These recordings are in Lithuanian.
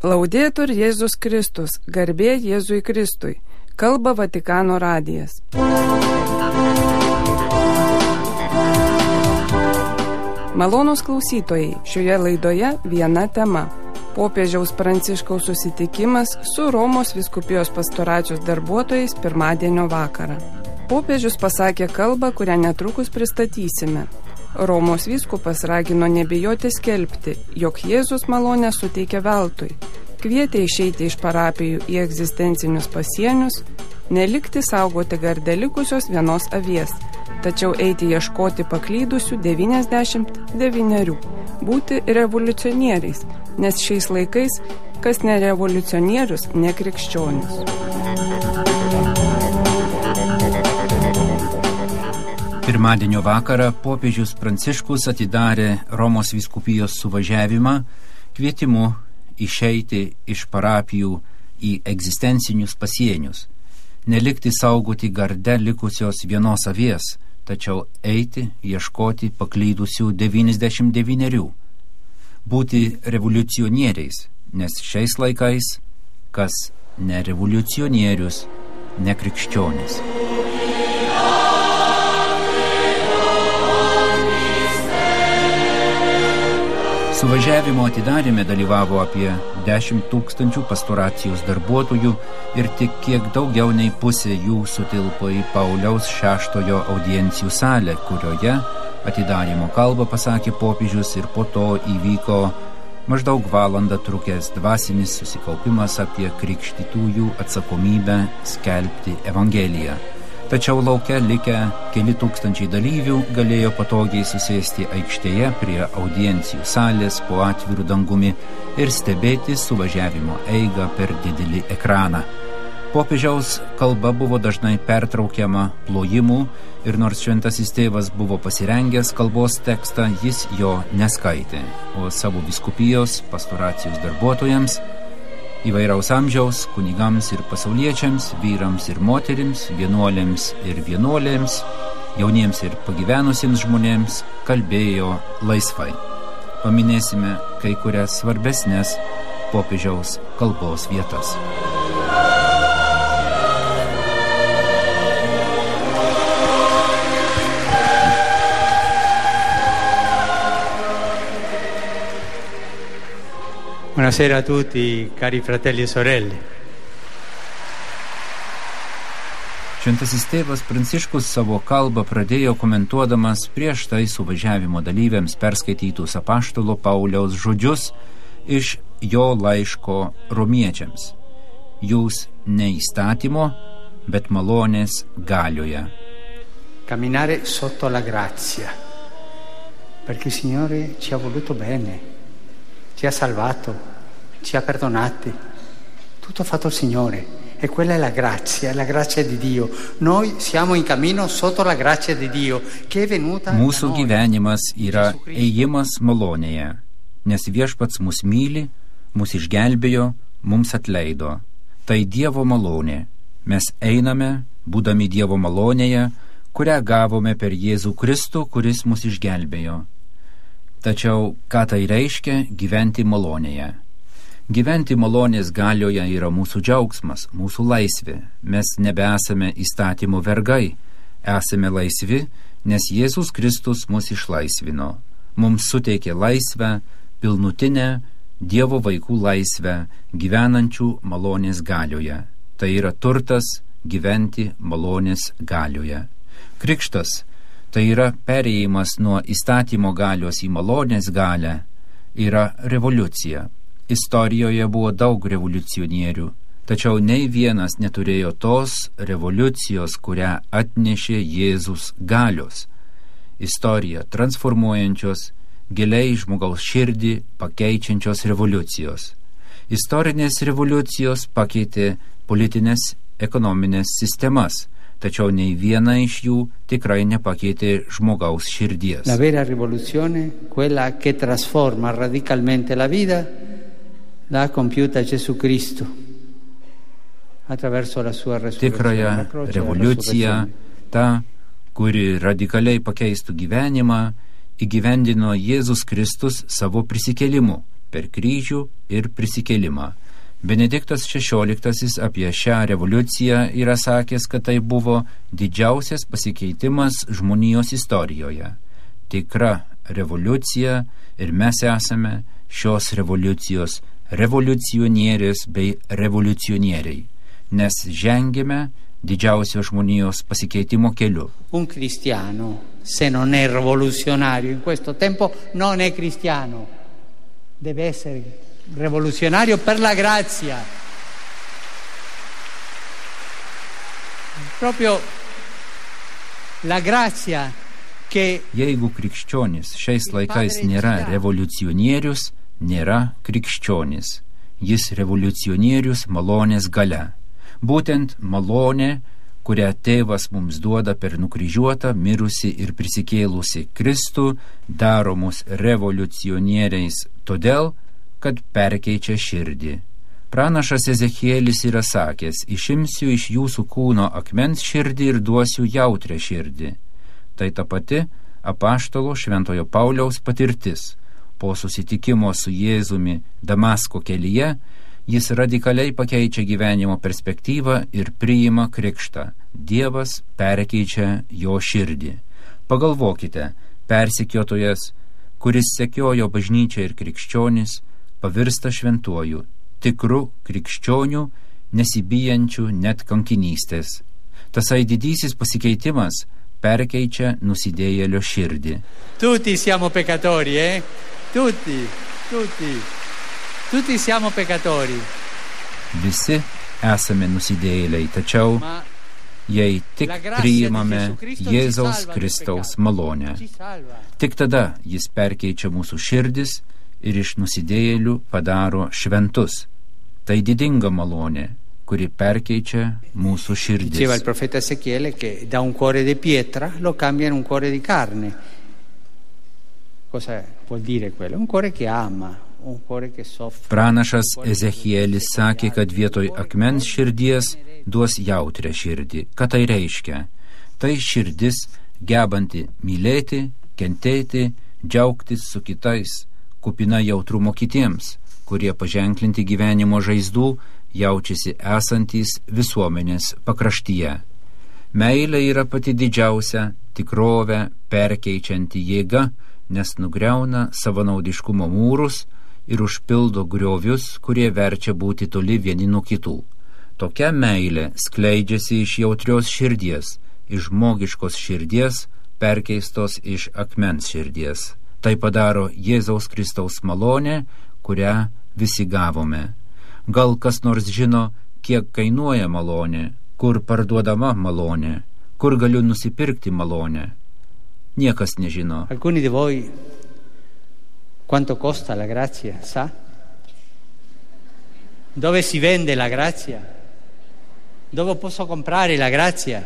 Laudetur Jėzus Kristus, garbė Jėzui Kristui, kalba Vatikano radijas. Malonūs klausytojai, šioje laidoje viena tema – popiežiaus Pranciškaus susitikimas su Romos vyskupijos pastoracijos darbuotojais pirmadienio vakarą. Popiežius pasakė kalbą, kurią netrukus pristatysime. Romos vyskupas ragino nebijoti skelbti, jog Jėzus malonę suteikia veltui, kvietė išeiti iš parapijų į egzistencinius pasienius, nelikti saugoti garde likusios vienos avies, tačiau eiti ieškoti paklydusių 99, būti revoliucionieriais, nes šiais laikais, kas ne revoliucionierius, ne krikščionis. Pirmadienio vakarą popiežius Pranciškus atidarė Romos vyskupijos suvažiavimą kvietimu išeiti iš parapijų į egzistencinius pasienius, nelikti saugoti garde likusios vienos avies, tačiau eiti ieškoti paklydusių 99, būti revoliucionieriais, nes šiais laikais, kas ne revoliucionierius, ne krikščionis. Suvažiavimo atidarime dalyvavo apie 10 000 pastoracijos darbuotojų ir tik kiek daugiau nei pusė jų sutilpo į Pauliaus VI audiencijų salę, kurioje atidarimo kalbą pasakė popiežius ir po to įvyko maždaug valandą trukęs dvasinis susikaupimas apie krikštytųjų atsakomybę skelbti Evangeliją. Tačiau lauke likę keli tūkstančiai dalyvių galėjo patogiai susėsti aikštėje prie audiencijų salės po atviru dangumi ir stebėti suvažiavimo eigą per didelį ekraną. Popiežiaus kalba buvo dažnai pertraukiama plojimų ir nors šventasis tėvas buvo pasirengęs kalbos tekstą, jis jo neskaitė, o savo vyskupijos pastoracijos darbuotojams, įvairaus amžiaus, kunigams ir pasauliečiams, vyrams ir moterims, vienuolėms ir vienuolėms, jauniems ir pagyvenusiems žmonėms kalbėjo laisvai. Paminėsime kai kurias svarbesnės popiežiaus kalbos vietas. Buonasera a tutti, cari fratelli e sorelle. Šventasis tėvas Pranciškus savo kalbą pradėjo komentuodamas prieš tai suvažiavimo dalyviams perskaitytus apaštalo Pauliaus žodžius iš jo laiško romiečiams. Jūs ne įstatymo, bet malonės galioje. Camminare sotto la grazia, perché il Signore ci ha voluto bene. Ci ha salvato, ci ha perdonati, tutto ha fatto il Signore e quella è la grazia di Dio. Noi siamo in cammino sotto la grazia di Dio che è venuta da noi. Mūsų gyvenimas yra ėjimas malonėje, nes viešpats mus myli, mus išgelbėjo, mums atleido. Tai Dievo malonė. Mes einame, būdami Dievo malonėje, kurią gavome per Jėzų Kristų, kuris mus išgelbėjo. Tačiau, ką tai reiškia gyventi malonėje? Gyventi malonės galioje yra mūsų džiaugsmas, mūsų laisvė. Mes nebesame įstatymo vergai, esame laisvi, nes Jėzus Kristus mus išlaisvino. Mums suteikė laisvę, pilnutinę Dievo vaikų laisvę, gyvenančių malonės galioje. Tai yra turtas gyventi malonės galioje. Krikštas tai yra perėjimas nuo įstatymo galios į malonės galę, yra revoliucija. Istorijoje buvo daug revoliucionierių, tačiau nei vienas neturėjo tos revoliucijos, kurią atnešė Jėzus galios. Istorija transformuojančios, giliai žmogaus širdį pakeičiančios revoliucijos. Istorinės revoliucijos pakeitė politinės, ekonominės sistemas, tačiau nei viena iš jų tikrai nepakeitė žmogaus širdies. La vera rivoluzione, quella che trasforma radicalmente la vita, l'ha compiuta Gesù Cristo attraverso la sua resurrezione. Tikrąją revoliuciją, ta, kuri radikaliai pakeistų gyvenimą, įgyvendino Jėzus Kristus savo prisikėlimu, per kryžių ir prisikėlimą. Benediktas XVI apie šią revoliuciją yra sakęs, kad tai buvo didžiausias pasikeitimas žmonijos istorijoje. Tikra revoliucija ir mes esame šios revoliucijos revoliucionierės bei revoliucionieriai, nes žengėme didžiausio žmonijos pasikeitimo keliu. Un cristiano, se non è rivoluzionario in questo tempo, non è cristiano. Deve essere rivoluzionario per la grazia. Proprio la grazia che... Jeigu krikščionis šiais laikais nėra revoliucionierius, nėra krikščionis. Jis revoliucionierius malonės galia. Būtent malonė, kurią tėvas mums duoda per nukryžiuotą, mirusi ir prisikėlusi Kristų, daro mus revoliucionieriais todėl, kad perkeičia širdį. Pranašas Ezechielis yra sakęs, išimsiu iš jūsų kūno akmens širdį ir duosiu jautrią širdį. Tai ta pati apaštalo Šventojo Pauliaus patirtis. Po susitikimo su Jėzumi Damasko kelyje, jis radikaliai pakeičia gyvenimo perspektyvą ir priima krikštą. Dievas perkeičia jo širdį. Pagalvokite, persekiotojas, kuris sekiojo bažnyčią ir krikščionis, pavirsta šventuoju, tikru krikščioniu, nesibijančiu net kankinystės. Tasai didysis pasikeitimas perkeičia nusidėjėlio širdį. Tutti siamo peccatori, Tutti siamo peccatori. Visi esame nusidėjėliai, tačiau jei tik priimame Jėzaus Kristaus malonę, tik tada jis perkeičia mūsų širdis ir iš nusidėjėlių padaro šventus. Tai didinga malonė, kuri perkeičia mūsų širdis. Diceva il profeta Ezechiele che da un cuore di pietra lo cambia in un cuore di carne. Cosa vuol dire quello? Un cuore che ama, un cuore che soffre. Pranašas Ezechielis sakė, kad vietoj akmens širdies duos jautrią širdį. Ką tai reiškia? Tai širdis gebanti mylėti, kentėti, džiaugtis su kitais, kupina jautrumo kitiems, kurie paženklinti gyvenimo žaizdų jaučiasi esantys visuomenės pakraštyje. Meilė yra pati didžiausia tikrovę perkeičianti jėga, nes nugriauna savanaudiškumo mūrus ir užpildo griovius, kurie verčia būti toli vieni nuo kitų. Tokia meilė skleidžiasi iš jautrios širdies, iš žmogiškos širdies, perkeistos iš akmens širdies. Tai padaro Jėzaus Kristaus malonė, kurią visi gavome. Gal kas nors žino, kiek kainuoja malonė, kur parduodama malonė, kur galiu nusipirkti malonę? Niekas nežino. Alcuni di voi quanto costa la grazia, sa? Dove si vende la grazia? Dove posso comprare la grazia?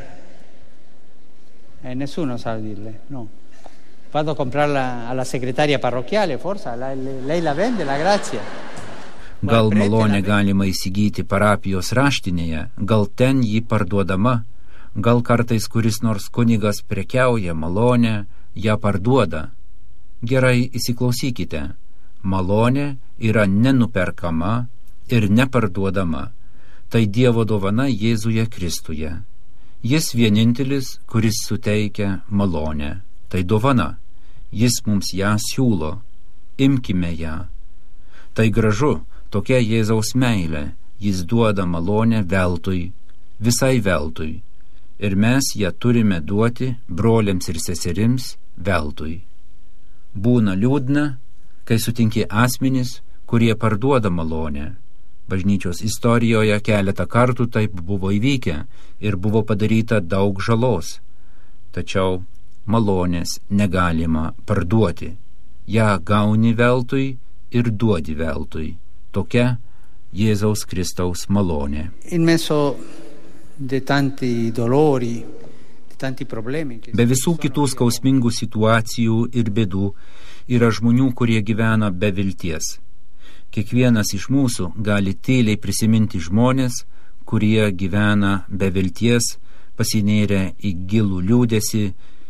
Nessuno sa dirle, no. Vado a comprarla alla segretaria parrocchiale, forse lei la vende la grazia. Gal malonę galima įsigyti parapijos raštinėje, gal ten ji parduodama, gal kartais kuris nors kunigas prekiauja malonę, ją parduoda. Gerai įsiklausykite, malonė yra nenuperkama ir neparduodama. Tai Dievo dovana Jėzuje Kristuje. Jis vienintelis, kuris suteikia malonę. Tai dovana. Jis mums ją siūlo. Imkime ją. Tai gražu, tokia Jėzaus meilė. Jis duoda malonę veltui, visai veltui. Ir mes ją turime duoti broliams ir seserims veltui. Būna liūdna, kai sutinki asmenis, kurie parduoda malonę. Bažnyčios istorijoje keletą kartų taip buvo įvykę ir buvo padaryta daug žalos. Tačiau malonės negalima parduoti. Ja gauni veltui ir duodi veltui. Tokia Jėzaus Kristaus malonė. In meso de tanti dolori, de tanti problemi. Be visų kitų skausmingų situacijų ir bėdų yra žmonių, kurie gyvena be vilties. Kiekvienas iš mūsų gali tyliai prisiminti žmonės, kurie gyvena be vilties, pasinėrę į gilų liūdesį,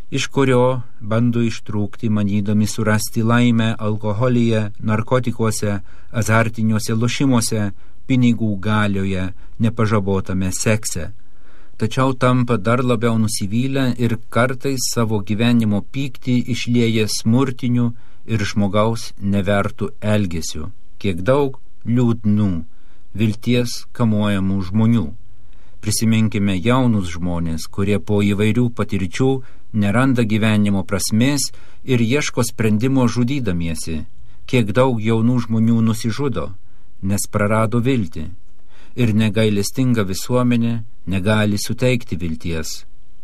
iš kurio bando ištrūkti manydami surasti laimę alkoholyje, narkotikuose, azartiniuose lošimuose, pinigų galioje, nepažabotame sekse. Tačiau tampa dar labiau nusivylę ir kartais savo gyvenimo pyktį išlieja smurtiniu ir žmogaus nevertų elgesiu. Kiek daug liūdnų, vilties kamuojamų žmonių. Prisiminkime jaunus žmonės, kurie po įvairių patirčių neranda gyvenimo prasmės ir ieško sprendimo žudydamiesi. Kiek daug jaunų žmonių nusižudo, nes prarado viltį. Ir negailestinga visuomenė negali suteikti vilties.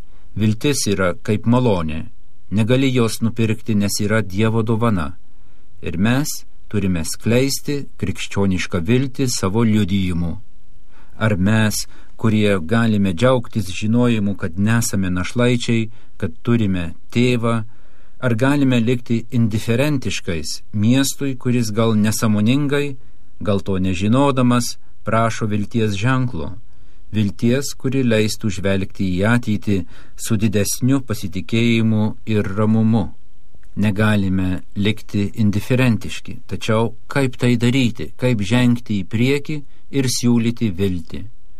Viltis yra kaip malonė, negali jos nupirkti, nes yra Dievo dovana. Ir mes turime skleisti krikščionišką viltį savo liudijimu. Ar mes, kurie galime džiaugtis žinojimu, kad nesame našlaičiai, kad turime tėvą, ar galime likti indiferentiškais miestui, kuris gal nesąmoningai, gal to nežinodamas, prašo vilties ženklo, vilties, kuri leistų žvelgti į ateitį su didesniu pasitikėjimu ir ramumu. Negalime likti indiferentiški, tačiau kaip tai daryti, kaip žengti į priekį ir siūlyti viltį.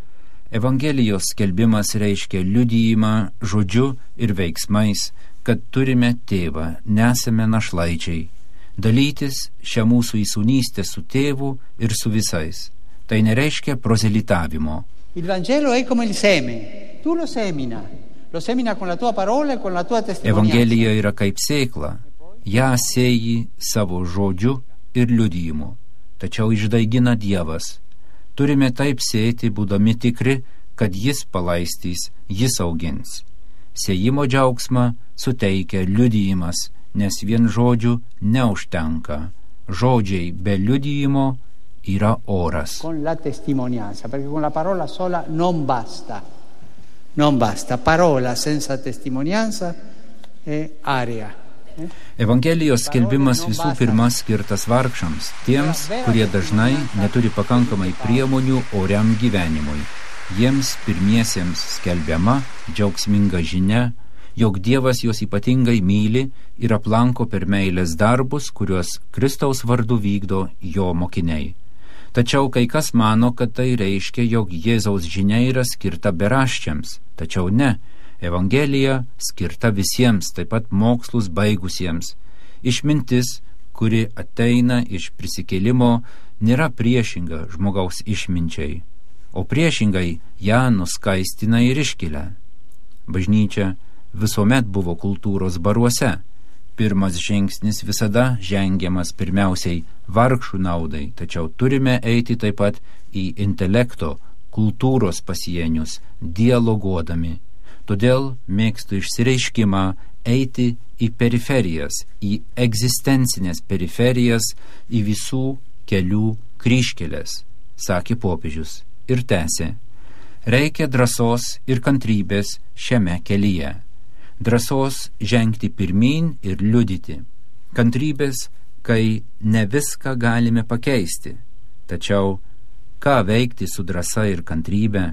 Evangelijos skelbimas reiškia liudijimą žodžiu ir veiksmais, kad turime tėvą, nesame našlaičiai, dalytis šią mūsų įsūnystę su tėvu ir su visais. Tai nereiškia prozelitavimo. Il Vangelo è come il seme, tu lo semina con la tua parola e con la tua testimonianza. Evangelija yra kaip sėkla, ją sėji savo žodžiu ir liudijimu, tačiau išdaigina Dievas. Turime taip sėti, būdami tikri, kad jis palaistys, jis augins. Sėjimo džiaugsmą suteikia liudijimas, nes vien žodžių neužtenka. Žodžiai be liudijimo yra oras. Con la testimonianza, perché con la parola sola non basta. Non basta. Parola senza testimonianza è aria. Evangelijos skelbimas visų pirma skirtas vargšams, tiems, kurie dažnai neturi pakankamai priemonių oriam gyvenimui. Jiems pirmiesiems skelbiama džiaugsminga žinia, jog Dievas juos ypatingai myli ir aplanko per meilės darbus, kuriuos Kristaus vardu vykdo jo mokiniai. Tačiau kai kas mano, kad tai reiškia, jog Jėzaus žinia yra skirta beraščiams. Tačiau ne. Evangelija skirta visiems, taip pat mokslus baigusiems. Išmintis, kuri ateina iš prisikėlimo, nėra priešinga žmogaus išminčiai, o priešingai ją nuskaistina ir iškelia. Bažnyčia visuomet buvo kultūros baruose. Pirmas žingsnis visada žengiamas pirmiausiai vargšų naudai, tačiau turime eiti taip pat į intelekto, kultūros pasienius, dialoguodami. Todėl mėgstu išsireiškimą eiti į periferijas, į egzistencinės periferijas, į visų kelių kryžkelės, sakė popiežius ir tęsė. Reikia drąsos ir kantrybės šiame kelyje. Drąsos žengti pirmyn ir liudyti. Kantrybės, kai ne viską galime pakeisti. Tačiau ką veikti su drąsa ir kantrybė?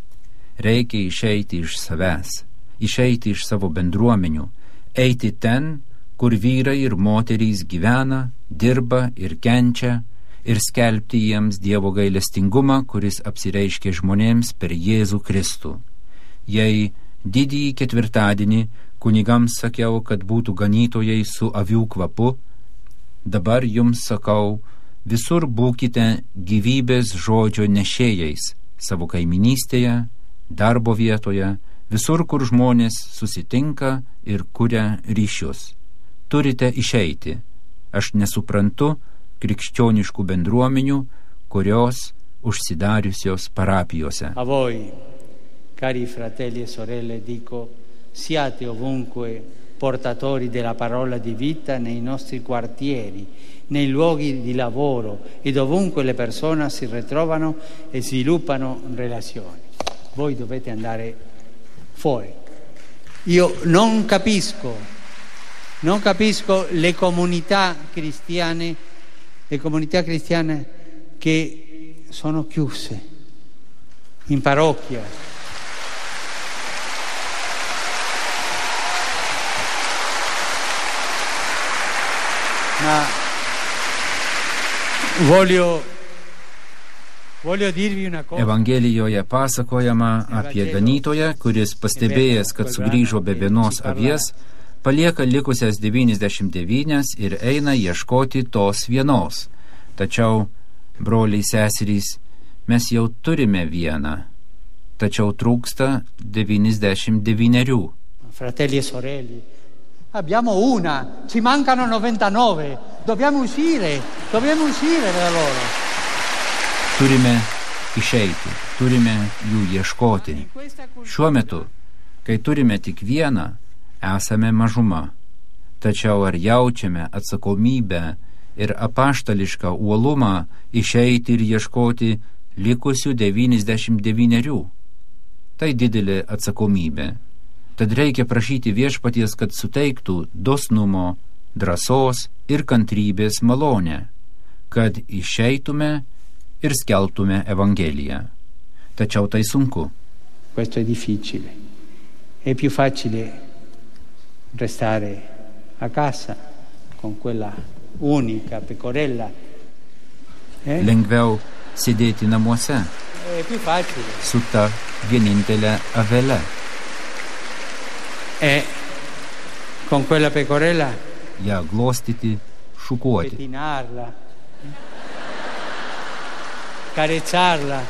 Reikia išeiti iš savęs, išeiti iš savo bendruomenių, eiti ten, kur vyrai ir moterys gyvena, dirba ir kenčia, ir skelbti jiems Dievo gailestingumą, kuris apsireiškė žmonėms per Jėzų Kristų. Jei didįjį ketvirtadienį kunigams sakiau, kad būtų ganytojai su avių kvapu, dabar jums sakau, visur būkite gyvybės žodžio nešėjais savo kaiminystėje, darbo vietoje, visur, kur žmonės susitinka ir kuria ryšius. Turite išeiti. Aš nesuprantu krikščioniškų bendruomenių, kurios užsidariusios parapijose. A voi, cari fratelli e sorelle, dico, siate ovunque portatori della parola di vita nei nostri quartieri, nei luoghi di lavoro e dovunque le persone si ritrovano e sviluppano relazioni. Voi dovete andare fuori. Io non capisco le comunità cristiane che sono chiuse in parrocchia. Evangelijoje pasakojama apie ganytoją, kuris pastebėjęs, kad sugrįžo be vienos avies, palieka likusias 99 ir eina ieškoti tos vienos. Tačiau, broliai seserys, mes jau turime vieną, tačiau trūksta 99. Fratelli e sorelle, abbiamo una, ci mancano 99, dobbiamo uscire da loro. Turime išeiti, turime jų ieškoti. Šiuo metu, kai turime tik vieną, esame mažuma. Tačiau ar jaučiame atsakomybę ir apaštališką uolumą išeiti ir ieškoti likusių 99? Tai didelė atsakomybė. Tad reikia prašyti viešpaties, kad suteiktų dosnumo, drąsos ir kantrybės malonę, kad išeitume ir skelbtume Evangeliją. Tačiau tai sunku. Questo è difficile. È più facile restare a casa con quella unica pecorella. Lengviau sėdėti namuose su ta vienintelė avele. E con quella pecorella ją glostyti, šukuoti. pettinarla, carezzarla.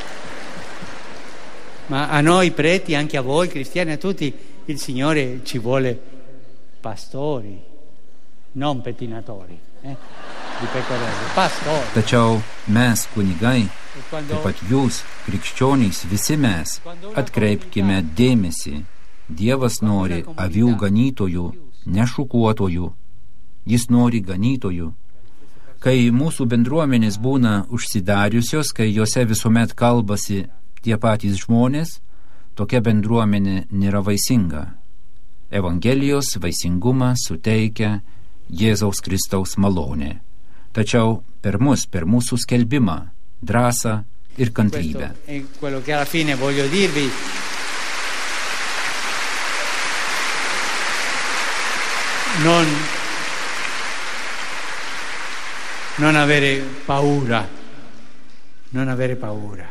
Ma a noi preti, anche a voi cristiani, a tutti, il Signore ci vuole pastori, non pettinatori, di pecorelle, pastori. Tačiau mes, kunigai, taip pat jūs, krikščionys, visi mes, atkreipkime dėmesį. Dievas nori avių ganytojų, nešukuotojų. Jis nori ganytojų. Kai mūsų bendruomenės būna užsidariusios, kai juose visuomet kalbasi tie patys žmonės, tokia bendruomenė nėra vaisinga. Evangelijos vaisingumą suteikia Jėzaus Kristaus malonė. Tačiau per mus, per mūsų skelbimą, drąsą ir kantrybę. Quello che alla fine voglio dirvi. Non avere paura, non avere paura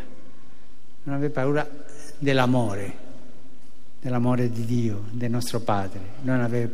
dell'amore di Dio, del nostro Padre, non avere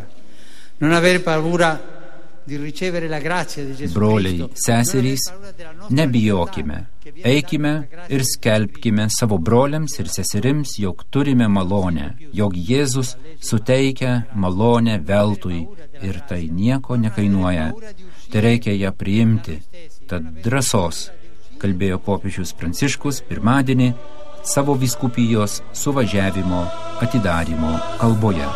paura di ricevere la grazia di Gesù Cristo. Broliai, seserys, nebijokime, eikime ir skelbkime savo broliams ir seserims, jog turime malonę, jog Jėzus suteikia malonę veltui ir tai nieko nekainuoja. Tai reikia ją priimti. Tad drąsos, kalbėjo popiežius Pranciškus pirmadienį savo vyskupijos suvažiavimo atidarymo kalboje.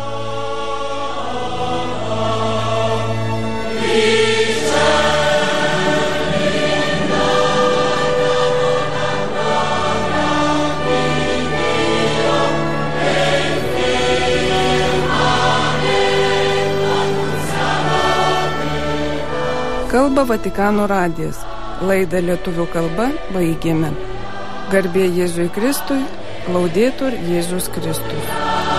Kalba Vatikano radijas. Laidą lietuvių kalba baigėme. Garbė Jėzui Kristui, laudetur Jėzus Kristus.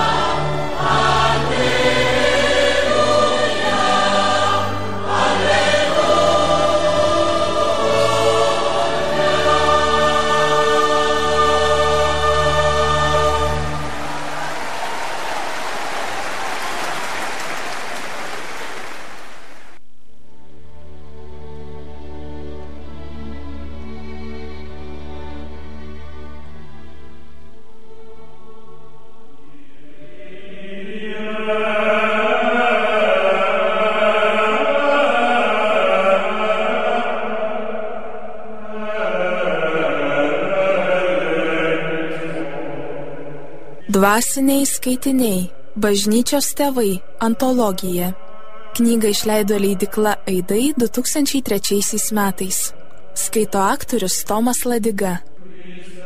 Dvasiniai skaitiniai. Bažnyčios tėvai. Antologija. Knygą išleido leidykla Aidai 2003 metais. Skaito aktorius Tomas Ladiga.